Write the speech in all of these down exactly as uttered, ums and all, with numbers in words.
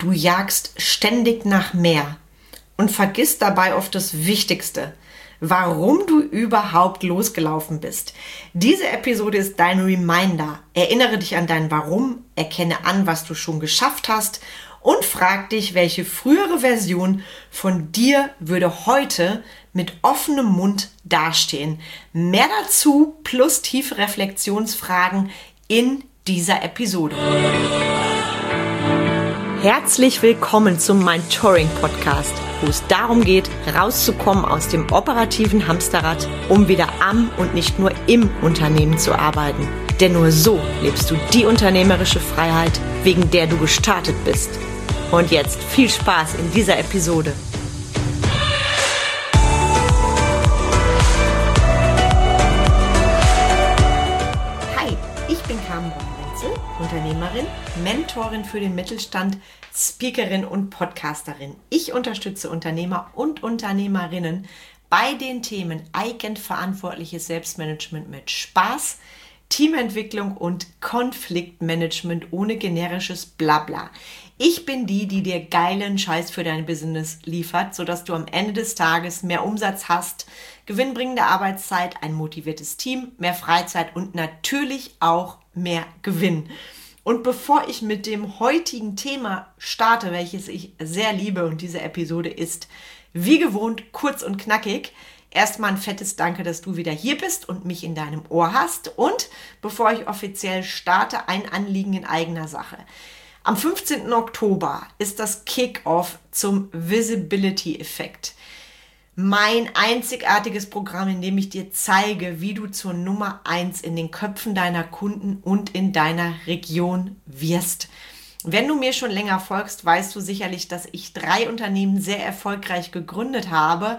Du jagst ständig nach mehr und vergisst dabei oft das Wichtigste, warum du überhaupt losgelaufen bist. Diese Episode ist dein Reminder. Erinnere dich an dein Warum, erkenne an, was du schon geschafft hast und frag dich, welche frühere Version von dir würde heute mit offenem Mund dastehen. Mehr dazu plus tiefe Reflexionsfragen in dieser Episode. Herzlich willkommen zum Mentoring Podcast, wo es darum geht, rauszukommen aus dem operativen Hamsterrad, um wieder am und nicht nur im Unternehmen zu arbeiten. Denn nur so lebst du die unternehmerische Freiheit, wegen der du gestartet bist. Und jetzt viel Spaß in dieser Episode. Hi, ich bin Carmen Born-Menzel, Unternehmerin, Mentorin für den Mittelstand, Speakerin und Podcasterin. Ich unterstütze Unternehmer und Unternehmerinnen bei den Themen eigenverantwortliches Selbstmanagement mit Spaß, Teamentwicklung und Konfliktmanagement ohne generisches Blabla. Ich bin die, die dir geilen Scheiß für dein Business liefert, sodass du am Ende des Tages mehr Umsatz hast, gewinnbringende Arbeitszeit, ein motiviertes Team, mehr Freizeit und natürlich auch mehr Gewinn. Und bevor ich mit dem heutigen Thema starte, welches ich sehr liebe, und diese Episode ist wie gewohnt kurz und knackig, erstmal ein fettes Danke, dass du wieder hier bist und mich in deinem Ohr hast. Und bevor ich offiziell starte, ein Anliegen in eigener Sache. Am fünfzehnten Oktober ist das Kick-Off zum Visibility-Effekt. Mein einzigartiges Programm, in dem ich dir zeige, wie du zur Nummer eins in den Köpfen deiner Kunden und in deiner Region wirst. Wenn du mir schon länger folgst, weißt du sicherlich, dass ich drei Unternehmen sehr erfolgreich gegründet habe.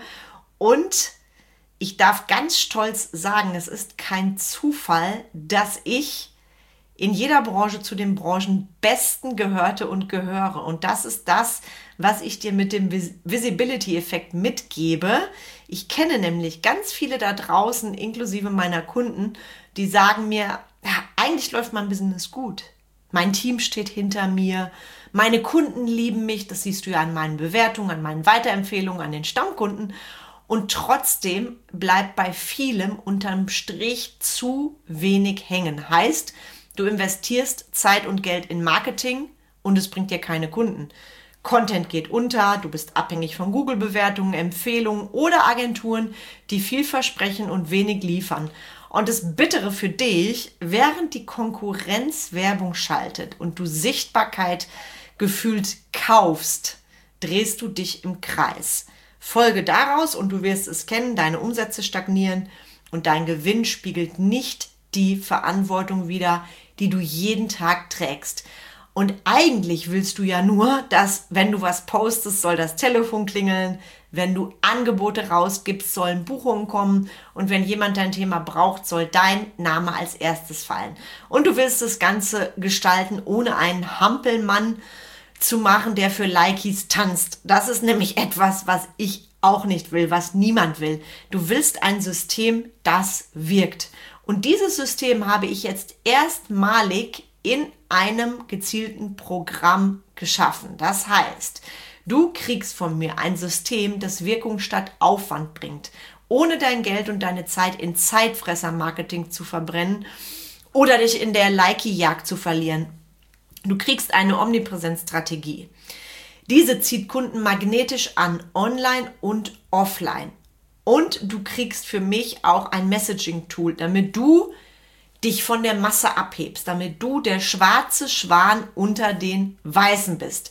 Und ich darf ganz stolz sagen, es ist kein Zufall, dass ich in jeder Branche zu den Branchenbesten gehörte und gehöre. Und das ist das, was ich dir mit dem Visibility-Effekt mitgebe. Ich kenne nämlich ganz viele da draußen, inklusive meiner Kunden, die sagen mir, ja, eigentlich läuft mein Business gut. Mein Team steht hinter mir, meine Kunden lieben mich, das siehst du ja an meinen Bewertungen, an meinen Weiterempfehlungen, an den Stammkunden. Und trotzdem bleibt bei vielem unterm Strich zu wenig hängen. Heißt, du investierst Zeit und Geld in Marketing und es bringt dir keine Kunden. Content geht unter, du bist abhängig von Google-Bewertungen, Empfehlungen oder Agenturen, die viel versprechen und wenig liefern. Und das Bittere für dich, während die Konkurrenz Werbung schaltet und du Sichtbarkeit gefühlt kaufst, drehst du dich im Kreis. Folge daraus und du wirst es kennen, deine Umsätze stagnieren und dein Gewinn spiegelt nicht die Verantwortung wider, die du jeden Tag trägst. Und eigentlich willst du ja nur, dass, wenn du was postest, soll das Telefon klingeln, wenn du Angebote rausgibst, sollen Buchungen kommen und wenn jemand dein Thema braucht, soll dein Name als erstes fallen. Und du willst das Ganze gestalten, ohne einen Hampelmann zu machen, der für Likes tanzt. Das ist nämlich etwas, was ich auch nicht will, was niemand will. Du willst ein System, das wirkt. Und dieses System habe ich jetzt erstmalig in einem gezielten Programm geschaffen. Das heißt, du kriegst von mir ein System, das Wirkung statt Aufwand bringt, ohne dein Geld und deine Zeit in Zeitfresser-Marketing zu verbrennen oder dich in der Like-Jagd zu verlieren. Du kriegst eine Omnipräsenzstrategie. Diese zieht Kunden magnetisch an, online und offline. Und du kriegst für mich auch ein Messaging-Tool, damit du dich von der Masse abhebst, damit du der schwarze Schwan unter den Weißen bist.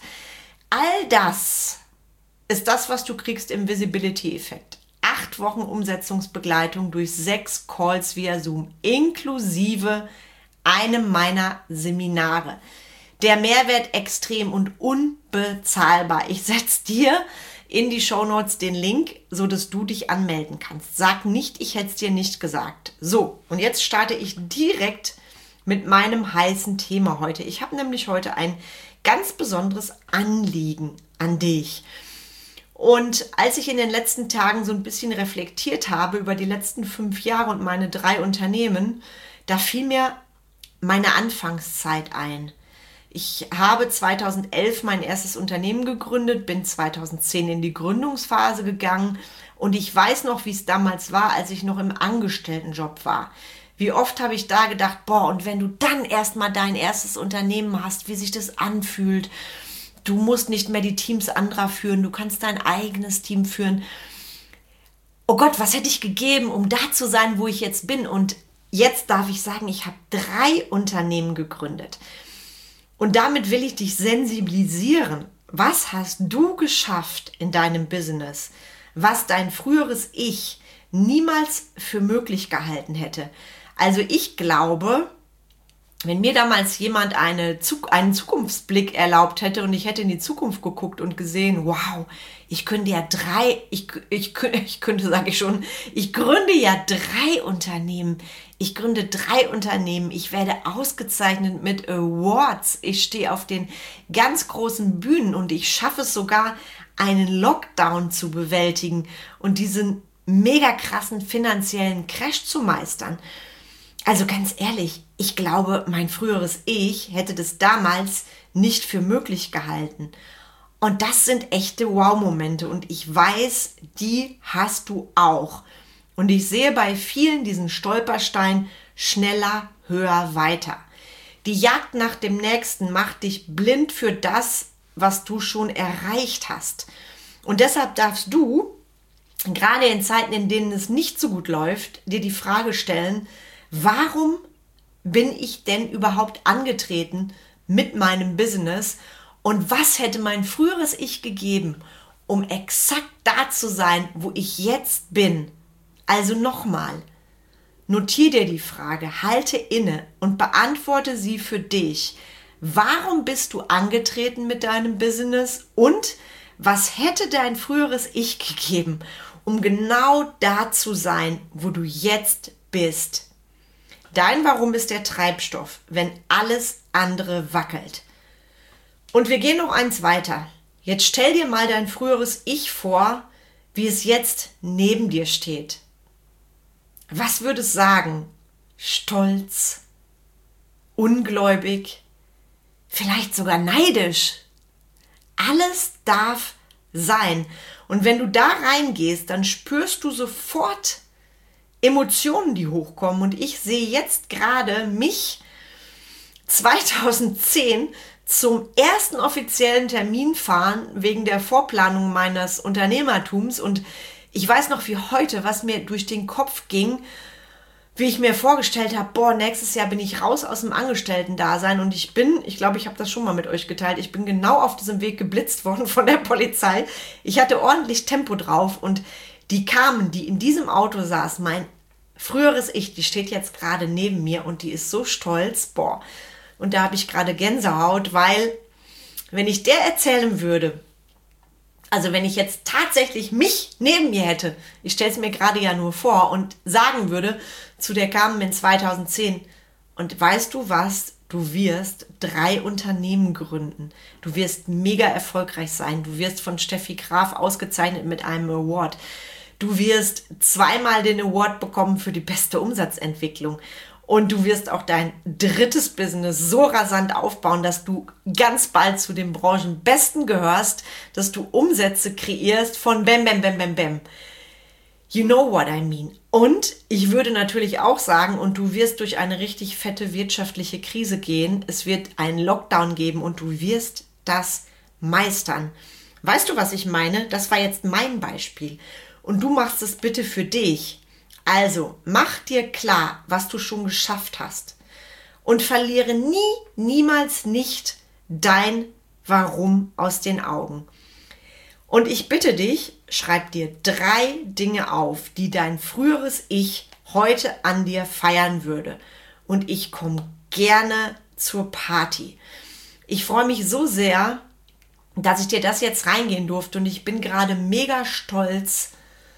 All das ist das, was du kriegst im Visibility-Effekt. Acht Wochen Umsetzungsbegleitung durch sechs Calls via Zoom, inklusive einem meiner Seminare. Der Mehrwert extrem und unbezahlbar. Ich setze dir in die Shownotes den Link, so dass du dich anmelden kannst. Sag nicht, ich hätte es dir nicht gesagt. So, und jetzt starte ich direkt mit meinem heißen Thema heute. Ich habe nämlich heute ein ganz besonderes Anliegen an dich. Und als ich in den letzten Tagen so ein bisschen reflektiert habe über die letzten fünf Jahre und meine drei Unternehmen, da fiel mir meine Anfangszeit ein. ich habe zweitausendelf mein erstes Unternehmen gegründet, bin zweitausendzehn in die Gründungsphase gegangen und ich weiß noch, wie es damals war, als ich noch im Angestelltenjob war. Wie oft habe ich da gedacht, boah, und wenn du dann erstmal dein erstes Unternehmen hast, wie sich das anfühlt. Du musst nicht mehr die Teams anderer führen, du kannst dein eigenes Team führen. Oh Gott, was hätte ich gegeben, um da zu sein, wo ich jetzt bin? Und jetzt darf ich sagen, ich habe drei Unternehmen gegründet. Und damit will ich dich sensibilisieren. Was hast du geschafft in deinem Business, was dein früheres Ich niemals für möglich gehalten hätte? Also ich glaube, wenn mir damals jemand eine, einen Zukunftsblick erlaubt hätte und ich hätte in die Zukunft geguckt und gesehen, wow, ich könnte ja drei, ich, ich, ich könnte, sage ich schon, ich gründe ja drei Unternehmen. Ich gründe drei Unternehmen. Ich werde ausgezeichnet mit Awards. Ich stehe auf den ganz großen Bühnen und ich schaffe es sogar, einen Lockdown zu bewältigen und diesen mega krassen finanziellen Crash zu meistern. Also ganz ehrlich, ich glaube, mein früheres Ich hätte das damals nicht für möglich gehalten. Und das sind echte Wow-Momente und ich weiß, die hast du auch. Und ich sehe bei vielen diesen Stolperstein schneller, höher, weiter. Die Jagd nach dem Nächsten macht dich blind für das, was du schon erreicht hast. Und deshalb darfst du, gerade in Zeiten, in denen es nicht so gut läuft, dir die Frage stellen, warum bin ich denn überhaupt angetreten mit meinem Business und was hätte mein früheres Ich gegeben, um exakt da zu sein, wo ich jetzt bin? Also nochmal, notier dir die Frage, halte inne und beantworte sie für dich. Warum bist du angetreten mit deinem Business und was hätte dein früheres Ich gegeben, um genau da zu sein, wo du jetzt bist? Dein Warum ist der Treibstoff, wenn alles andere wackelt. Und wir gehen noch eins weiter. Jetzt stell dir mal dein früheres Ich vor, wie es jetzt neben dir steht. Was würde es sagen? Stolz, ungläubig, vielleicht sogar neidisch. Alles darf sein. Und wenn du da reingehst, dann spürst du sofort Emotionen, die hochkommen. Und ich sehe jetzt gerade mich zweitausendzehn zum ersten offiziellen Termin fahren wegen der Vorplanung meines Unternehmertums. Und ich weiß noch wie heute, was mir durch den Kopf ging, wie ich mir vorgestellt habe, boah, nächstes Jahr bin ich raus aus dem Angestellten-Dasein und ich bin, ich glaube, ich habe das schon mal mit euch geteilt, ich bin genau auf diesem Weg geblitzt worden von der Polizei. Ich hatte ordentlich Tempo drauf und die kamen, die in diesem Auto saß, mein früheres Ich, die steht jetzt gerade neben mir und die ist so stolz, boah. Und da habe ich gerade Gänsehaut, weil wenn ich der erzählen würde, also wenn ich jetzt tatsächlich mich neben mir hätte, ich stelle es mir gerade ja nur vor und sagen würde, zu der kamen in zweitausendzehn und weißt du was, du wirst drei Unternehmen gründen, du wirst mega erfolgreich sein, du wirst von Steffi Graf ausgezeichnet mit einem Award, du wirst zweimal den Award bekommen für die beste Umsatzentwicklung. Und du wirst auch dein drittes Business so rasant aufbauen, dass du ganz bald zu den Branchenbesten gehörst, dass du Umsätze kreierst von bam, bam, bam, bam, bam. You know what I mean. Und ich würde natürlich auch sagen, und du wirst durch eine richtig fette wirtschaftliche Krise gehen, es wird einen Lockdown geben und du wirst das meistern. Weißt du, was ich meine? Das war jetzt mein Beispiel. Und du machst es bitte für dich. Also, mach dir klar, was du schon geschafft hast und verliere nie, niemals nicht dein Warum aus den Augen. Und ich bitte dich, schreib dir drei Dinge auf, die dein früheres Ich heute an dir feiern würde. Und ich komme gerne zur Party. Ich freue mich so sehr, dass ich dir das jetzt reingehen durfte und ich bin gerade mega stolz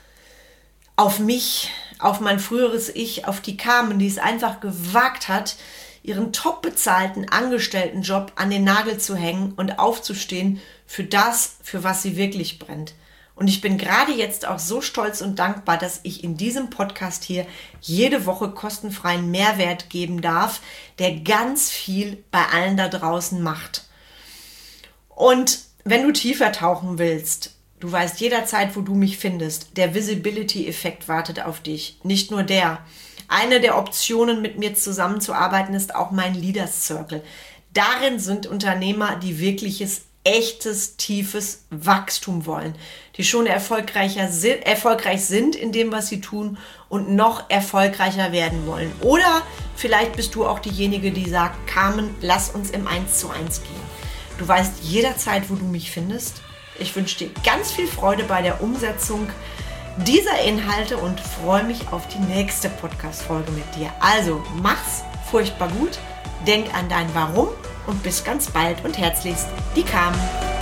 auf mich, auf mein früheres Ich, auf die Carmen, die es einfach gewagt hat, ihren top bezahlten Angestelltenjob an den Nagel zu hängen und aufzustehen für das, für was sie wirklich brennt. Und ich bin gerade jetzt auch so stolz und dankbar, dass ich in diesem Podcast hier jede Woche kostenfreien Mehrwert geben darf, der ganz viel bei allen da draußen macht. Und wenn du tiefer tauchen willst, du weißt jederzeit, wo du mich findest. Der Visibility-Effekt wartet auf dich. Nicht nur der. Eine der Optionen, mit mir zusammenzuarbeiten, ist auch mein Leaders Circle. Darin sind Unternehmer, die wirkliches, echtes, tiefes Wachstum wollen. Die schon erfolgreicher sind, erfolgreich sind in dem, was sie tun und noch erfolgreicher werden wollen. Oder vielleicht bist du auch diejenige, die sagt, Carmen, lass uns im eins zu eins gehen. Du weißt jederzeit, wo du mich findest. Ich wünsche dir ganz viel Freude bei der Umsetzung dieser Inhalte und freue mich auf die nächste Podcast-Folge mit dir. Also, mach's furchtbar gut, denk an dein Warum und bis ganz bald und herzlichst, die Carmen.